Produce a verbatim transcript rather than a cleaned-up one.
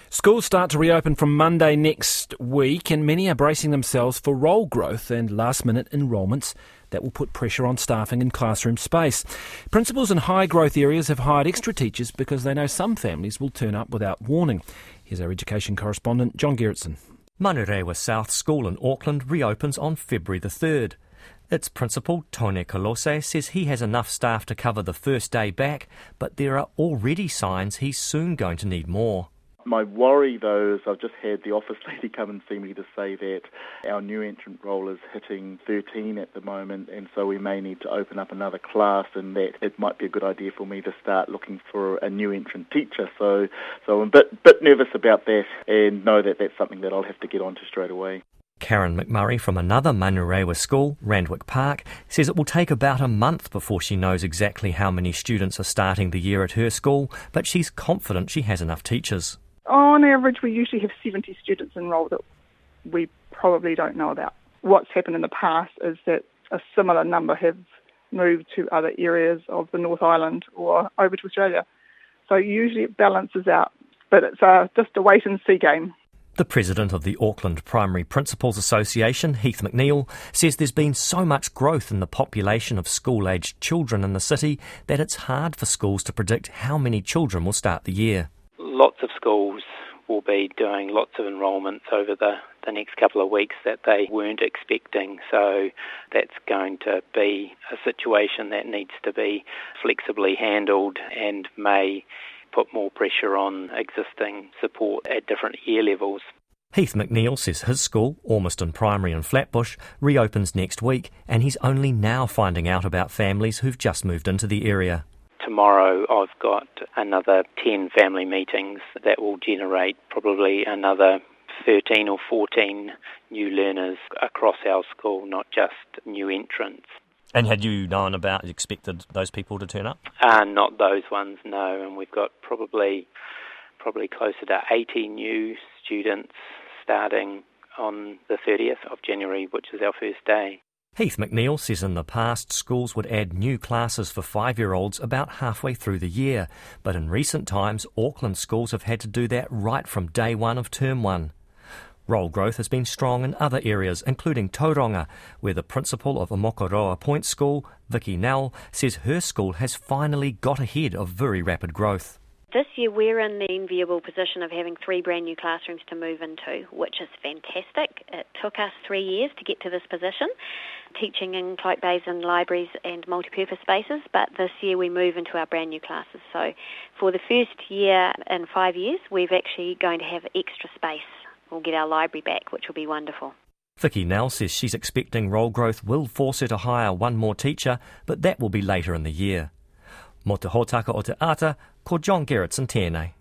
Schools start to reopen from Monday next week, and many are bracing themselves for roll growth and last-minute enrolments that will put pressure on staffing and classroom space. Principals in high-growth areas have hired extra teachers because they know some families will turn up without warning. Here's our education correspondent, John Gerritsen. Manurewa South School in Auckland reopens on February the third. Its principal, Tone Kolose, says he has enough staff to cover the first day back, but there are already signs he's soon going to need more. My worry, though, is I've just had the office lady come and see me to say that our new entrant roll is hitting thirteen at the moment, and so we may need to open up another class, and that it might be a good idea for me to start looking for a new entrant teacher. So so I'm a bit, bit nervous about that, and know that that's something that I'll have to get onto straight away. Karen McMurray from another Manurewa school, Randwick Park, says it will take about a month before she knows exactly how many students are starting the year at her school, but she's confident she has enough teachers. On average, we usually have seventy students enrolled that we probably don't know about. What's happened in the past is that a similar number have moved to other areas of the North Island or over to Australia. So usually it balances out, but it's uh, just a wait-and-see game. The president of the Auckland Primary Principals Association, Heath McNeill, says there's been so much growth in the population of school-aged children in the city that it's hard for schools to predict how many children will start the year. Lots of schools will be doing lots of enrolments over the, the next couple of weeks that they weren't expecting. So that's going to be a situation that needs to be flexibly handled and may put more pressure on existing support at different year levels. Heath McNeill says his school, Ormiston Primary in Flatbush, reopens next week, and he's only now finding out about families who've just moved into the area. Tomorrow I've got another ten family meetings that will generate probably another thirteen or fourteen new learners across our school, not just new entrants. And had you known about, expected those people to turn up? Uh, not those ones, no. And we've got probably probably closer to eighty new students starting on the thirtieth of January, which is our first day. Heath McNeill says in the past schools would add new classes for five-year-olds about halfway through the year, but in recent times Auckland schools have had to do that right from day one of term one. Roll growth has been strong in other areas, including Tauranga, where the principal of Omokoroa Point School, Vicky Nell, says her school has finally got ahead of very rapid growth. This year we're in the enviable position of having three brand new classrooms to move into, which is fantastic. It took us three years to get to this position, teaching in cloak bays and libraries and multi-purpose spaces, but this year we move into our brand new classes. So for the first year in five years, we're actually going to have extra space. We'll get our library back, which will be wonderful. Vicky Nell says she's expecting roll growth will force her to hire one more teacher, but that will be later in the year. Mo te hōtaka o te ata, ko John Gerritsen tēnei.